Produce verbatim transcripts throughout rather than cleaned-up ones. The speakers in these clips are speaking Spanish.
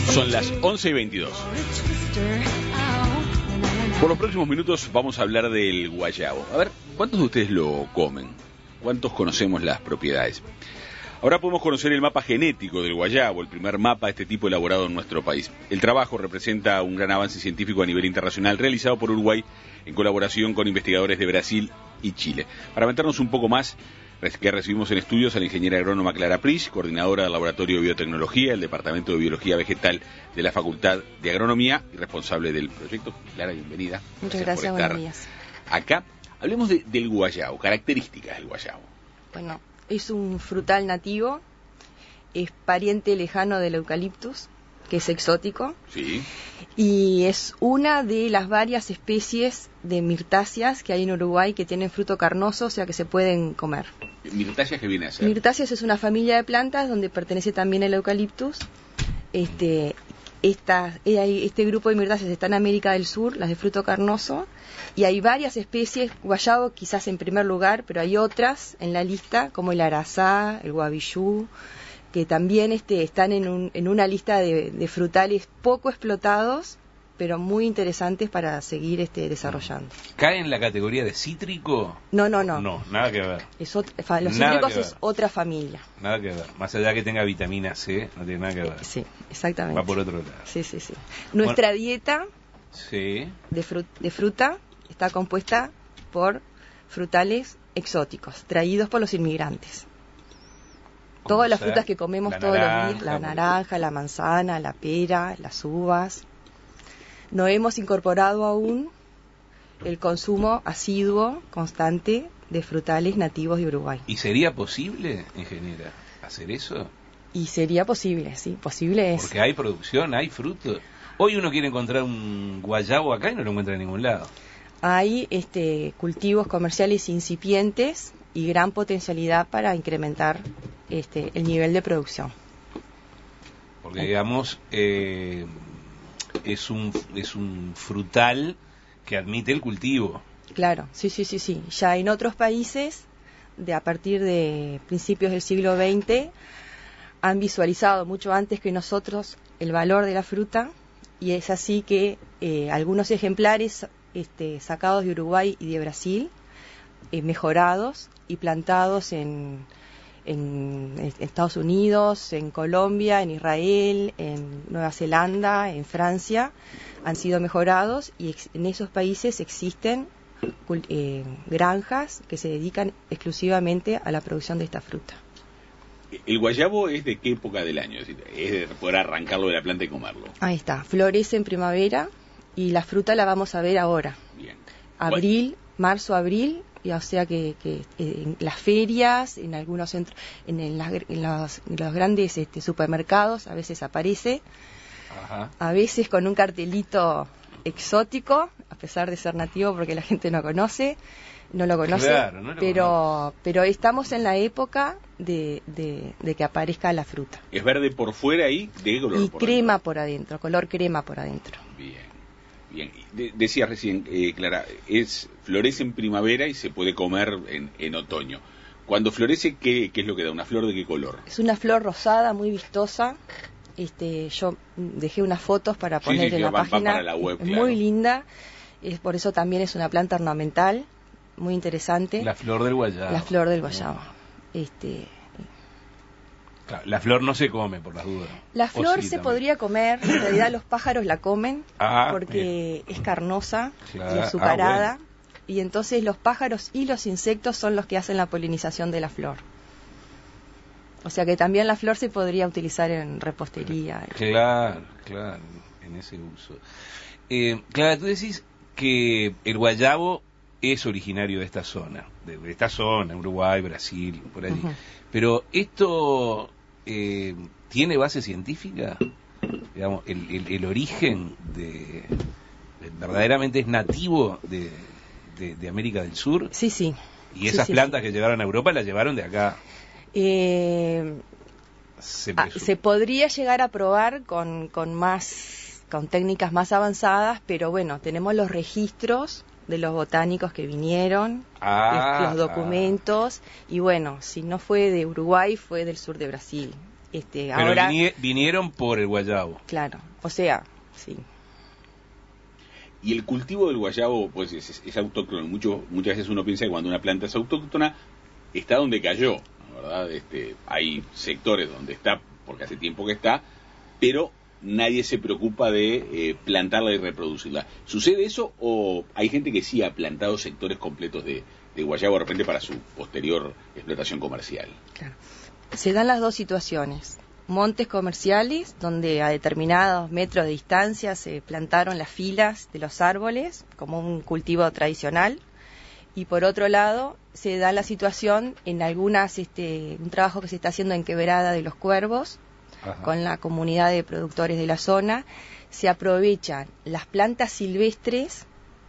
Son las once y veintidós. Por los próximos minutos vamos a hablar del guayabo. A ver, ¿cuántos de ustedes lo comen? ¿Cuántos conocemos las propiedades? Ahora podemos conocer el mapa genético del guayabo, el primer mapa de este tipo elaborado en nuestro país. El trabajo representa un gran avance científico a nivel internacional realizado por Uruguay en colaboración con investigadores de Brasil y Chile. Para meternos un poco más, que recibimos en estudios a la ingeniera agrónoma Clara Pris, coordinadora del Laboratorio de Biotecnología, el Departamento de Biología Vegetal de la Facultad de Agronomía y responsable del proyecto. Clara, bienvenida. Muchas gracias, por estar buenos días. Acá, hablemos de, del guayabo, características del guayabo. Bueno, es un frutal nativo, es pariente lejano del eucaliptus, que es exótico. Sí. Y es una de las varias especies de mirtáceas que hay en Uruguay que tienen fruto carnoso, o sea que se pueden comer. ¿Mirtáceas qué viene a ser? Mirtáceas es una familia de plantas donde pertenece también el eucaliptus. Este, esta, este grupo de mirtáceas está en América del Sur, las de fruto carnoso, y hay varias especies, guayabo quizás en primer lugar, pero hay otras en la lista, como el arazá, el guavillú, que también este, están en, un, en una lista de, de frutales poco explotados, pero muy interesantes para seguir este, desarrollando. ¿Cae en la categoría de cítrico? No, no, no. No, nada que ver. Es otra, los nada cítricos es otra familia. Nada que ver. Más allá que tenga vitamina C, no tiene nada que ver. Eh, sí, exactamente. Va por otro lado. Sí, sí, sí. Nuestra bueno, dieta sí. de, fru de fruta está compuesta por frutales exóticos, traídos por los inmigrantes. Todas las frutas que comemos todos los días, la naranja, la manzana, la pera, las uvas. No hemos incorporado aún el consumo asiduo, constante, de frutales nativos de Uruguay. ¿Y sería posible, ingeniera, hacer eso? Y sería posible, sí, posible es. Porque hay producción, hay fruto. Hoy uno quiere encontrar un guayabo acá y no lo encuentra en ningún lado. Hay este, cultivos comerciales incipientes y gran potencialidad para incrementar este, el nivel de producción. Porque digamos, eh, es un es un frutal que admite el cultivo. Claro, sí, sí, sí, sí. Ya en otros países, de a partir de principios del siglo veinte, han visualizado mucho antes que nosotros el valor de la fruta, y es así que eh, algunos ejemplares este, sacados de Uruguay y de Brasil, eh, mejorados y plantados en, en, en Estados Unidos, en Colombia, en Israel, en Nueva Zelanda, en Francia, han sido mejorados, y ex, en esos países existen eh, granjas que se dedican exclusivamente a la producción de esta fruta. ¿El guayabo es de qué época del año? Es decir, es de poder arrancarlo de la planta y comerlo. Ahí está, florece en primavera y la fruta la vamos a ver ahora. Bien. Abril, marzo, abril, y o sea que, que en las ferias, en algunos centros, en, en, las, en, los, en los grandes este, supermercados a veces aparece. Ajá. A veces con un cartelito exótico, a pesar de ser nativo porque la gente no conoce, no lo conoce, claro, no lo pero conoce. pero estamos en la época de, de, de que aparezca la fruta. ¿Es verde por fuera y de qué color? Y por crema dentro? por adentro, color crema por adentro. Bien, bien. De, decía recién, eh, Clara, es florece en primavera y se puede comer en, en otoño. Cuando florece, ¿qué, ¿qué es lo que da? ¿Una flor de qué color? Es una flor rosada, muy vistosa. Este, yo dejé unas fotos para poner sí, sí, en la van, página. Van para la web, muy claro. linda. Es, por eso también es una planta ornamental, muy interesante. La flor del guayabo. La flor del guayabo. Este, claro, la flor no se come, por las dudas. La flor sí, se también. podría comer, en realidad los pájaros la comen, ah, porque bien. Es carnosa, claro. y azucarada, ah, bueno. Y entonces los pájaros y los insectos son los que hacen la polinización de la flor. O sea que también la flor se podría utilizar en repostería. Claro, claro, en ese uso. Eh, Clara, tú decís que el guayabo es originario de esta zona, de esta zona, Uruguay, Brasil, por allí. Uh-huh. Pero esto eh, tiene base científica, digamos, el, el, el origen de, de verdaderamente es nativo de, de, de América del Sur. Sí, sí. Y esas sí, sí, plantas sí. que llegaron a Europa las llevaron de acá. Eh, se, ah, se podría llegar a probar con, con más, con técnicas más avanzadas, pero bueno, tenemos los registros de los botánicos que vinieron, ah, los documentos, ah. y bueno, si no fue de Uruguay, fue del sur de Brasil. Este, Pero ahora, vinie- vinieron por el guayabo. claro, o sea, sí. Y el cultivo del guayabo, pues es, es, es autóctono. Mucho, muchas veces uno piensa que cuando una planta es autóctona, está donde cayó, ¿verdad? Este, hay sectores donde está, porque hace tiempo que está, pero nadie se preocupa de eh, plantarla y reproducirla. ¿Sucede eso o hay gente que sí ha plantado sectores completos de, de guayabo de repente para su posterior explotación comercial? Claro. Se dan las dos situaciones. Montes comerciales, donde a determinados metros de distancia se plantaron las filas de los árboles, como un cultivo tradicional. Y por otro lado, se da la situación en algunas, este, un trabajo que se está haciendo en Quebrada de los Cuervos, Ajá. con la comunidad de productores de la zona. Se aprovechan las plantas silvestres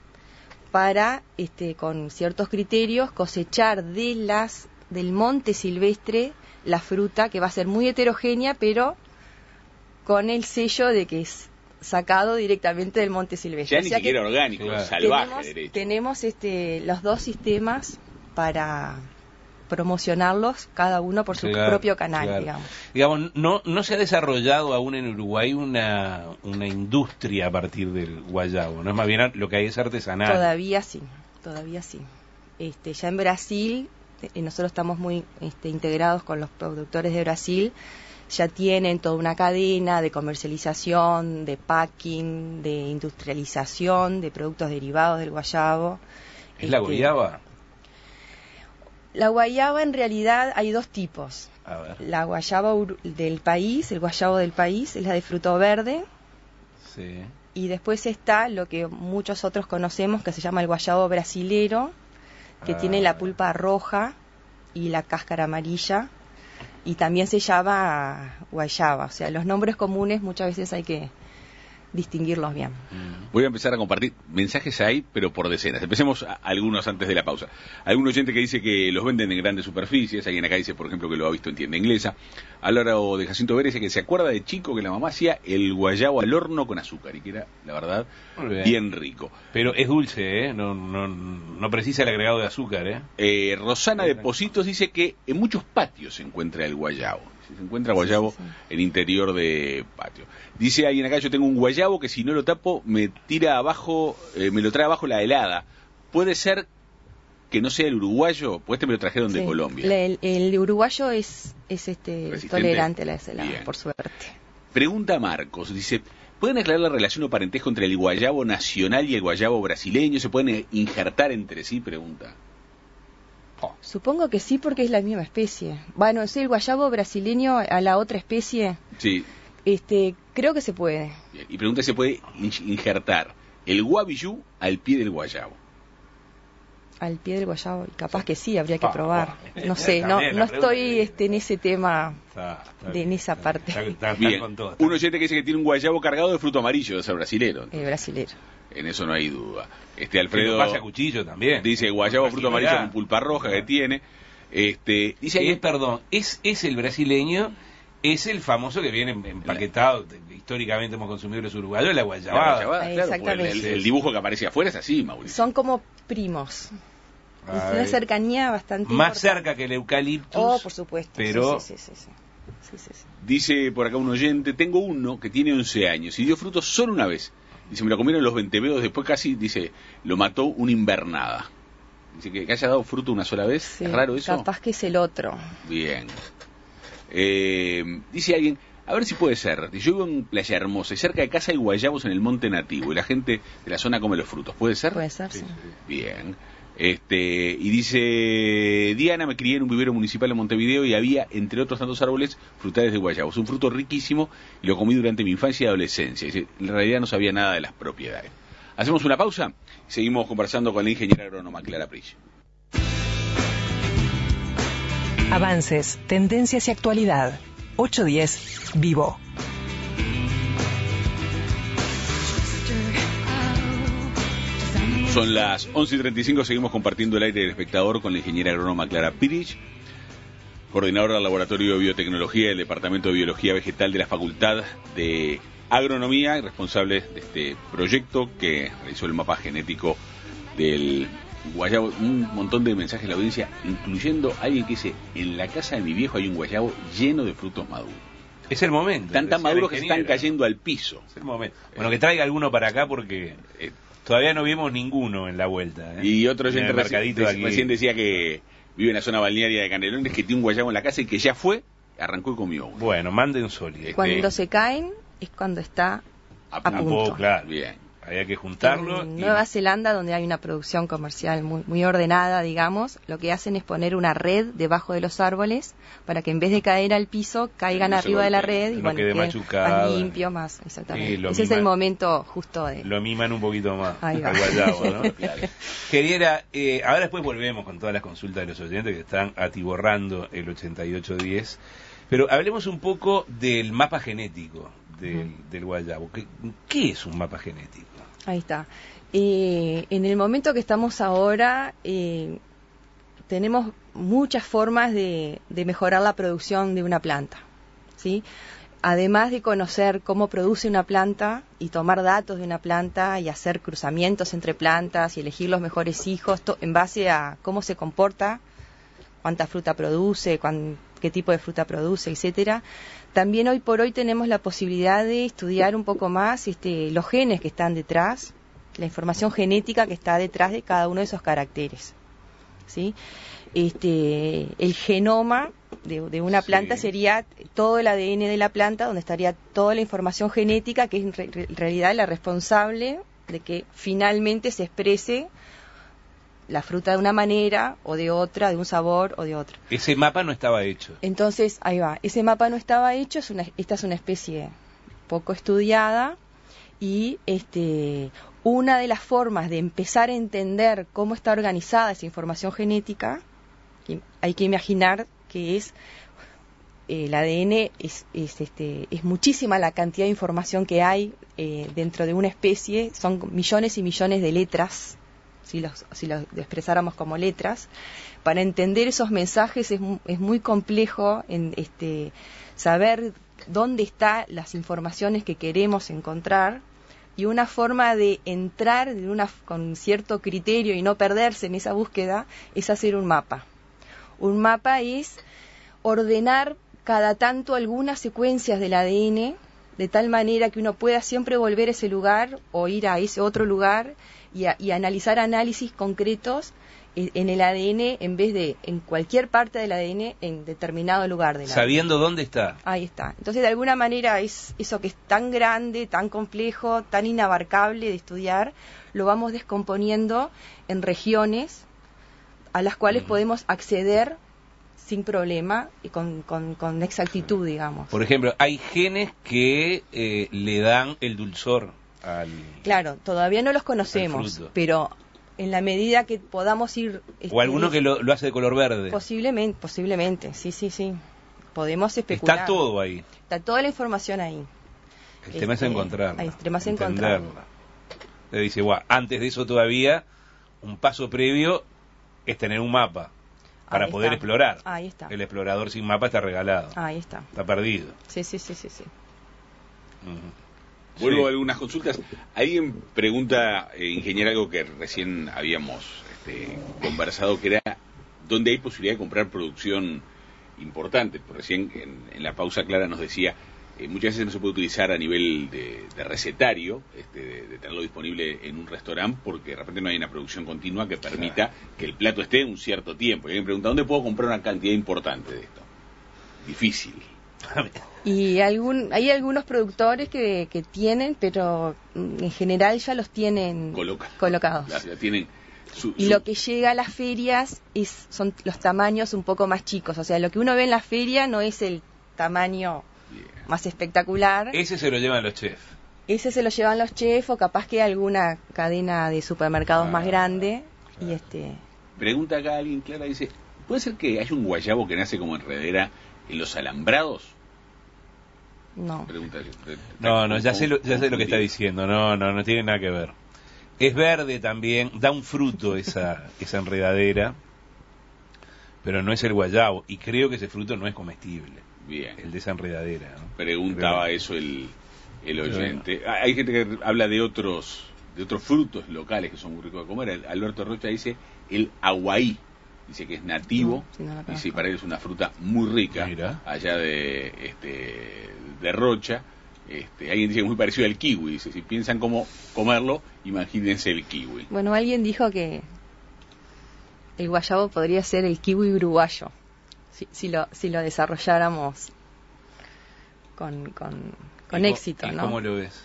para, este, con ciertos criterios, cosechar de las del monte silvestre la fruta, que va a ser muy heterogénea, pero con el sello de que es sacado directamente del monte silvestre. Ya ni o sea siquiera que orgánico, claro. salvaje. Tenemos, derecho. tenemos este, los dos sistemas para promocionarlos, cada uno por su claro, propio canal, claro. digamos. Digamos, no, no se ha desarrollado aún en Uruguay una, una industria a partir del guayabo, ¿no? Es más bien lo que hay es artesanal. Todavía sí, todavía sí. Este, ya en Brasil, eh, nosotros estamos muy este, integrados con los productores de Brasil, ya tienen toda una cadena de comercialización, de packing, de industrialización, de productos derivados del guayabo. ¿Es este, la guayaba? La guayaba en realidad hay dos tipos. A ver. La guayaba del país, el guayabo del país, es la de fruto verde. Sí. Y después está lo que muchos otros conocemos, que se llama el guayabo brasilero, que ah. tiene la pulpa roja y la cáscara amarilla. Y también se llama guayaba. O sea, los nombres comunes muchas veces hay que distinguirlos bien. Voy a empezar a compartir mensajes ahí, pero por decenas. Empecemos a algunos antes de la pausa. Algún oyente que dice que los venden en grandes superficies. Alguien acá dice, por ejemplo, que lo ha visto en tienda inglesa. Álvaro de Jacinto Vélez dice que se acuerda de chico que la mamá hacía el guayabo al horno con azúcar y que era, la verdad, bien. bien rico. Pero es dulce, ¿eh? No, no, no precisa el agregado de azúcar, ¿eh? eh Rosana de Positos dice que en muchos patios se encuentra el guayabo. Se encuentra guayabo sí, sí, sí. en interior de patio. Dice alguien acá, yo tengo un guayabo que si no lo tapo me tira abajo, eh, me lo trae abajo la helada. ¿Puede ser que no sea el uruguayo? Pues este me lo trajeron sí. de Colombia. El, el uruguayo es, es este tolerante a la helada, por suerte. Pregunta Marcos, dice, ¿pueden aclarar la relación o parentesco entre el guayabo nacional y el guayabo brasileño? ¿Se pueden injertar entre sí? Pregunta. Oh. Supongo que sí, porque es la misma especie. Bueno, sí, el guayabo brasileño a la otra especie. Sí. Este, creo que se puede. Bien. Y pregunta si se puede injertar el guavillú al pie del guayabo. Al pie del guayabo, capaz que sí, habría que probar. No sé, no, no estoy este, en ese tema, está, está de, en esa parte. Está, está, está bien. Con todo, está. Un oyente que dice que tiene un guayabo cargado de fruto amarillo, de ser brasilero. El brasilero. En eso no hay duda. Este Alfredo pasa a cuchillo también. Dice guayabo fruto amarillo con pulpa roja que tiene. Este, dice es, perdón, es es el brasileño, es el famoso que viene empaquetado, la... históricamente hemos consumido los uruguayos, la guayabada. La guayabada, claro, exactamente. El, el dibujo que aparece afuera es así, Mauricio. Son como primos. Es una cercanía bastante más importante. Cerca que el eucaliptus. Oh, por supuesto. Pero sí, sí, sí, sí, sí. Sí, sí, sí. Dice por acá un oyente, tengo uno que tiene once años y dio frutos solo una vez. Dice, me lo comieron los ventevedos, después casi, dice, lo mató una invernada. Dice que, que haya dado fruto una sola vez, sí, ¿es raro eso? Capaz que es el otro. Bien. Eh, dice alguien, a ver si puede ser, yo vivo en Playa Hermosa y cerca de casa hay guayabos en el monte nativo y la gente de la zona come los frutos, ¿puede ser? Puede ser, sí. sí. Bien. Este, y dice, Diana, me crié en un vivero municipal en Montevideo y había, entre otros tantos árboles, frutales de guayabos. Un fruto riquísimo y lo comí durante mi infancia y adolescencia. Dice, en realidad no sabía nada de las propiedades. Hacemos una pausa y seguimos conversando con la ingeniera agrónoma Clara Prich. Avances, tendencias y actualidad. ocho diez Vivo. Son las once y treinta y cinco, seguimos compartiendo el aire del espectador con la ingeniera agrónoma Clara Pirich, coordinadora del Laboratorio de Biotecnología del Departamento de Biología Vegetal de la Facultad de Agronomía y responsable de este proyecto que realizó el mapa genético del guayabo. Un montón de mensajes de la audiencia, incluyendo alguien que dice, en la casa de mi viejo hay un guayabo lleno de frutos maduros. Es el momento. Están tan maduros que se están cayendo al piso. Es el momento. Bueno, que traiga alguno para acá porque eh, todavía no vimos ninguno en la vuelta. ¿eh? Y otro oyente recién, recién decía que vive en la zona balnearia de Canelones, que tiene un guayabo en la casa y que ya fue, arrancó y comió uno. Bueno, mande un sólido. Cuando Este, se caen es cuando está a, a punto. punto. Claro. Bien. Había que juntarlo. En y... Nueva Zelanda, donde hay una producción comercial muy, muy ordenada, digamos, lo que hacen es poner una red debajo de los árboles para que en vez de caer al piso, caigan no se arriba de la golpeen, red y no bueno, quede queden machucado. más limpio, más, exactamente. Sí, lo Ese es miman- el momento justo de... Lo miman un poquito más Ahí va. al guayabo, ¿no? Claro. Queriera, eh, ahora después volvemos con todas las consultas de los oyentes que están atiborrando el ochenta y ocho diez, pero hablemos un poco del mapa genético del, uh-huh. del guayabo. ¿Qué, ¿Qué es un mapa genético? Ahí está. Eh, en el momento que estamos ahora, eh, tenemos muchas formas de, de mejorar la producción de una planta, ¿sí? Además de conocer cómo produce una planta y tomar datos de una planta y hacer cruzamientos entre plantas y elegir los mejores hijos to- en base a cómo se comporta, cuánta fruta produce, cuán, qué tipo de fruta produce, etcétera. También hoy por hoy tenemos la posibilidad de estudiar un poco más este, los genes que están detrás, la información genética que está detrás de cada uno de esos caracteres, ¿sí? Este, el genoma de, de una planta sí. sería todo el A D N de la planta, donde estaría toda la información genética, que es en, re, en realidad la responsable de que finalmente se exprese la fruta de una manera o de otra, de un sabor o de otra. Ese mapa no estaba hecho. Entonces, ahí va, ese mapa no estaba hecho, es una, esta es una especie poco estudiada y este, una de las formas de empezar a entender cómo está organizada esa información genética, hay que imaginar que es el A D N, es, es, este, es muchísima la cantidad de información que hay eh, dentro de una especie, son millones y millones de letras, si los, si los expresáramos como letras. Para entender esos mensajes es, es muy complejo en, este, saber dónde están las informaciones que queremos encontrar, y una forma de entrar de una, con cierto criterio y no perderse en esa búsqueda es hacer un mapa. Un mapa es ordenar cada tanto algunas secuencias del A D N de tal manera que uno pueda siempre volver a ese lugar o ir a ese otro lugar y, a, y analizar análisis concretos en el A D N en vez de en cualquier parte del A D N en determinado lugar del A D N. Sabiendo dónde está. Ahí está. Entonces, de alguna manera, es eso que es tan grande, tan complejo, tan inabarcable de estudiar, lo vamos descomponiendo en regiones a las cuales uh-huh. podemos acceder sin problema y con, con, con exactitud, digamos. Por ejemplo, hay genes que eh, le dan el dulzor al... Claro, todavía no los conocemos, pero en la medida que podamos ir... Este, o alguno que lo, lo hace de color verde. Posiblemente, posiblemente, sí, sí, sí. Podemos especular. Está todo ahí. Está toda la información ahí. El este, tema es encontrarla. El tema es encontrarla. Le dice, bueno, antes de eso todavía, un paso previo es tener un mapa para ahí poder está. explorar. Ahí está. El explorador sin mapa está regalado. Ahí está. Está perdido. Sí, sí, sí, sí, sí. Uh-huh. Vuelvo sí. a algunas consultas. Alguien pregunta, eh, ingeniero, algo que recién habíamos este, conversado, que era dónde hay posibilidad de comprar producción importante. Por recién en, en la pausa Clara nos decía, eh, muchas veces no se puede utilizar a nivel de, de recetario, este, de, de tenerlo disponible en un restaurante, porque de repente no hay una producción continua que permita claro. que el plato esté un cierto tiempo. Y alguien pregunta, ¿dónde puedo comprar una cantidad importante de esto? Difícil. Y algún, hay algunos productores que, que tienen, pero en general ya los tienen Coloca, colocados. Ya, ya tienen su, y su... lo que llega a las ferias es, son los tamaños un poco más chicos. O sea, lo que uno ve en la feria no es el tamaño yeah. más espectacular. Ese se lo llevan los chefs. Ese se lo llevan los chefs, o capaz que alguna cadena de supermercados ah, más grande. Claro. Y este Pregunta acá alguien, Clara, dice, ¿puede ser que haya un guayabo que nace como enredera en los alambrados? No. Pregunta, no, no, ya sé lo, ya sé lo que está diciendo. No, no, no tiene nada que ver. Es verde también, da un fruto esa esa enredadera, pero no es el guayabo, y creo que ese fruto no es comestible. Bien. El de esa enredadera, ¿no? Preguntaba pero, eso el, el oyente. Bueno. Hay gente que habla de otros de otros frutos locales que son muy ricos de comer. Alberto Rocha dice el aguaí. Dice que es nativo, no, si no y si para él es una fruta muy rica. Mira. Allá de este de Rocha. Este, alguien dice que es muy parecido al kiwi. Dice, si piensan cómo comerlo, imagínense el kiwi. Bueno, alguien dijo que el guayabo podría ser el kiwi uruguayo, si, si, lo, si lo desarrolláramos con, con, con éxito, ¿Y ¿no? cómo lo ves?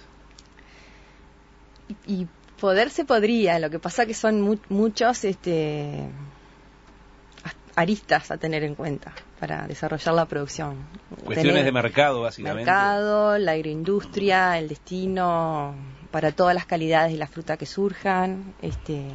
Y, y poder se podría, lo que pasa que son mu muchos este, aristas a tener en cuenta para desarrollar la producción. Cuestiones Tener de mercado, básicamente. Mercado, la agroindustria, el destino para todas las calidades de la fruta que surjan, este,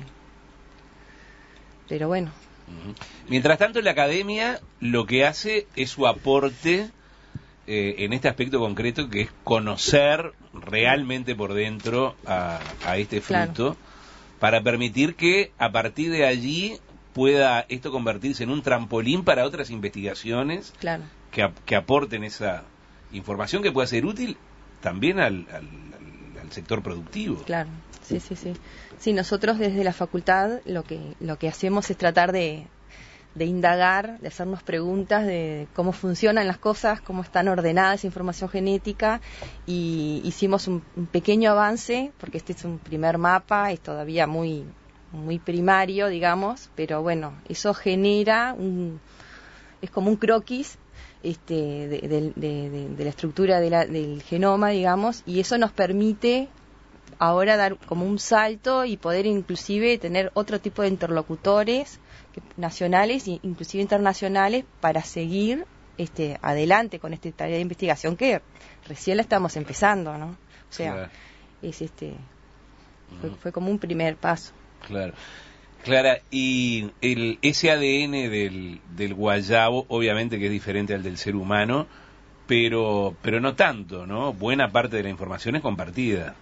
pero bueno. Mientras tanto, la academia lo que hace es su aporte eh, en este aspecto concreto, que es conocer realmente por dentro a, a este fruto, claro, para permitir que a partir de allí pueda esto convertirse en un trampolín para otras investigaciones, claro, que, ap que aporten esa información que pueda ser útil también al, al, al, al sector productivo. Claro, sí, sí, sí. Sí, nosotros desde la facultad lo que lo que hacemos es tratar de, de indagar, de hacernos preguntas de cómo funcionan las cosas, cómo están ordenadas esa información genética, y hicimos un, un pequeño avance, porque este es un primer mapa, es todavía muy muy primario, digamos, pero bueno, eso genera un, es como un croquis este, de, de, de, de, de la estructura de la, del genoma, digamos, y eso nos permite ahora dar como un salto y poder inclusive tener otro tipo de interlocutores que, nacionales e inclusive internacionales para seguir este, adelante con esta tarea de investigación que recién la estamos empezando, ¿no? O sea, claro, es este fue, fue como un primer paso. Claro. Clara, y el, ese A D N del, del guayabo, obviamente que es diferente al del ser humano, pero, pero no tanto, ¿no? Buena parte de la información es compartida.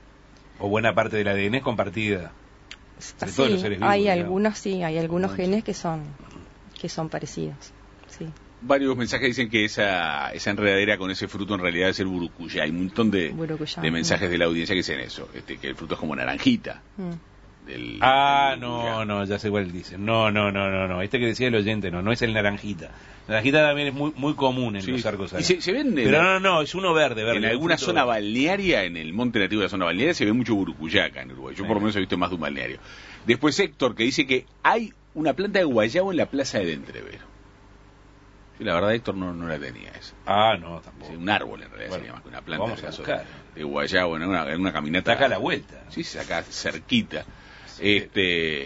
O buena parte del A D N es compartida. Entre sí, todos los seres vivos, hay digamos. algunos, sí, hay algunos genes que son, que son parecidos, sí. Varios mensajes dicen que esa, esa enredadera con ese fruto en realidad es el burucuyá. Hay un montón de, de mensajes mm. de la audiencia que dicen eso, este, que el fruto es como naranjita. Mm. Del, ah, del no, no, ya sé cuál dice. No, no, no, no, no. Este que decía el oyente, no, no es el naranjita. Naranjita también es muy muy común en sí, los arcos. Y se, se ven Pero la, no, no, es uno verde, verde. En alguna zona balnearia, en el monte nativo de la zona balnearia, se ve mucho burucuyá acá en Uruguay. Yo por lo menos he visto más de un balneario. Después Héctor, que dice que hay una planta de guayabo en la plaza de Entrevero. Sí, la verdad, Héctor, no, no la tenía esa. Ah, no, tampoco. Sí, un árbol, en realidad, bueno, sería más que una planta. Vamos a buscar. De guayabo en una, en una caminata. Saca la vuelta. Sí, saca cerquita. Sí. Este,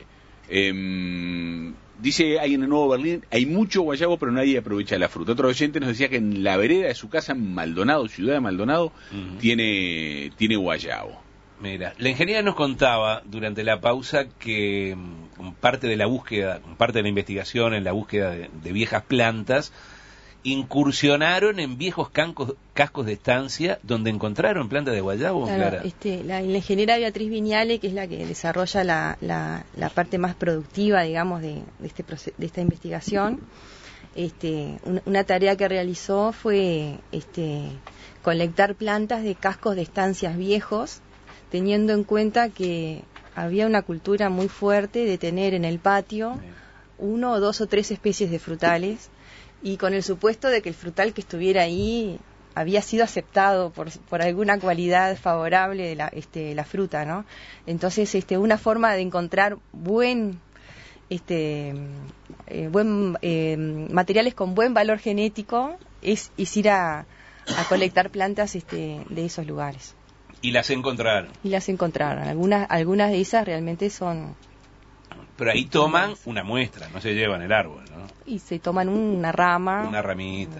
eh, dice alguien en Nuevo Berlín, hay mucho guayabo, pero nadie aprovecha la fruta. Otro oyente nos decía que en la vereda de su casa en Maldonado, ciudad de Maldonado, uh-huh, tiene, tiene guayabo. Mira, la ingeniera nos contaba durante la pausa que um, parte de la búsqueda, parte de la investigación en la búsqueda de, de viejas plantas, incursionaron en viejos cancos, cascos de estancia donde encontraron plantas de guayabo. Claro, Clara. Este, la, la ingeniera Beatriz Viñale, que es la que desarrolla la, la, la parte más productiva, digamos, de, de, este de esta investigación, este, una, una tarea que realizó fue este, colectar plantas de cascos de estancias viejos, teniendo en cuenta que había una cultura muy fuerte de tener en el patio uno o dos o tres especies de frutales, y con el supuesto de que el frutal que estuviera ahí había sido aceptado por, por alguna cualidad favorable de la, este, la fruta, ¿no? Entonces, este, una forma de encontrar buen, este, eh, buen eh, materiales con buen valor genético es, es ir a, a colectar plantas este, de esos lugares. Y las encontraron. Y las encontraron. Algunas, algunas de esas realmente son... Pero ahí toman una muestra, no se llevan el árbol, ¿no? Y se toman una rama. Una ramita.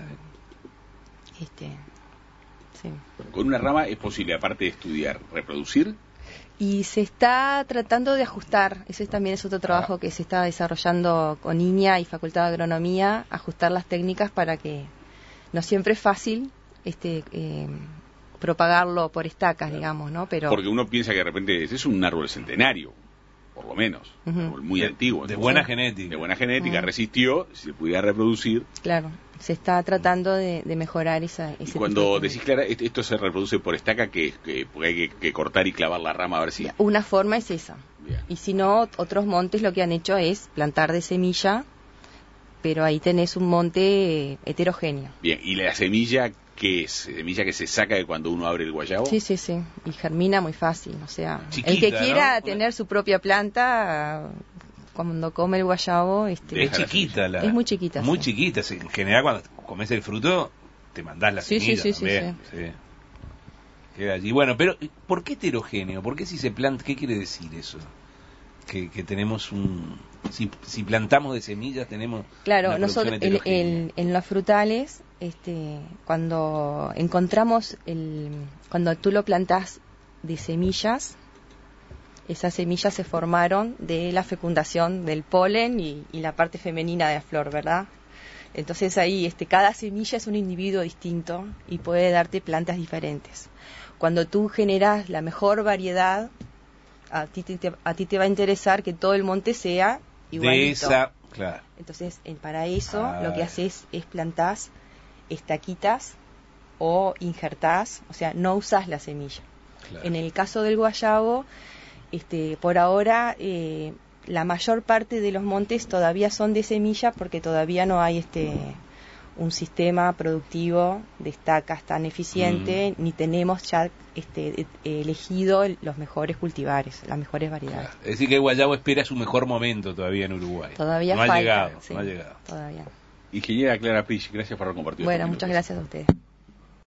Este, sí. Con una rama es posible, aparte de estudiar, reproducir. Y se está tratando de ajustar, ese también es otro trabajo ah. que se está desarrollando con I N I A y Facultad de Agronomía, ajustar las técnicas para que no siempre es fácil este eh, propagarlo por estacas, claro, digamos, ¿no? Pero porque uno piensa que de repente ese es un árbol centenario, por lo menos, uh-huh, muy de, antiguo. De buena genética. De buena genética, uh-huh, resistió, si se pudiera reproducir. Claro, se está tratando de, de mejorar esa... Ese y cuando decís, Clara, esto se reproduce por estaca, que, que porque hay que, que cortar y clavar la rama a ver si... Una forma es esa. Bien. Y si no, otros montes lo que han hecho es plantar de semilla, pero ahí tenés un monte heterogéneo. Bien, y la semilla ¿qué es? ¿Semilla que se saca de cuando uno abre el guayabo? Sí, sí, sí. Y germina muy fácil. O sea, Chiquita, el que quiera ¿no? tener su propia planta, cuando come el guayabo, este, Es chiquita la... es muy chiquita. Muy sí. chiquita. En general, cuando comes el fruto, te mandás la Sí, sí, semilla sí, sí, también. Sí, queda allí. Bueno, pero ¿por qué heterogéneo? ¿Por qué si se planta? ¿Qué quiere decir eso? Que, que tenemos un... Si, si plantamos de semillas tenemos... Claro, una nosotros producción el- heterogénea. el- en los frutales, este, cuando encontramos, el, cuando tú lo plantás de semillas, esas semillas se formaron de la fecundación del polen y, y la parte femenina de la flor, ¿verdad? Entonces ahí este, cada semilla es un individuo distinto y puede darte plantas diferentes. Cuando tú generas la mejor variedad, a ti te, a ti te va a interesar que todo el monte sea igualito. De esa... Claro. Entonces, eh, para eso Ah. lo que haces es plantás estaquitas o injertás, o sea, no usás la semilla. Claro. En el caso del guayabo, este, por ahora eh, la mayor parte de los montes todavía son de semilla porque todavía no hay este un sistema productivo de estacas tan eficiente, Mm. ni tenemos ya este eh, elegido los mejores cultivares, las mejores variedades. Claro. Es decir, que el guayabo espera su mejor momento todavía en Uruguay. Todavía no ha falta, llegado, sí, no ha llegado. todavía. Ingeniera Clara Pich, gracias por haber compartido. Bueno, estos muchas minutos. gracias a ustedes.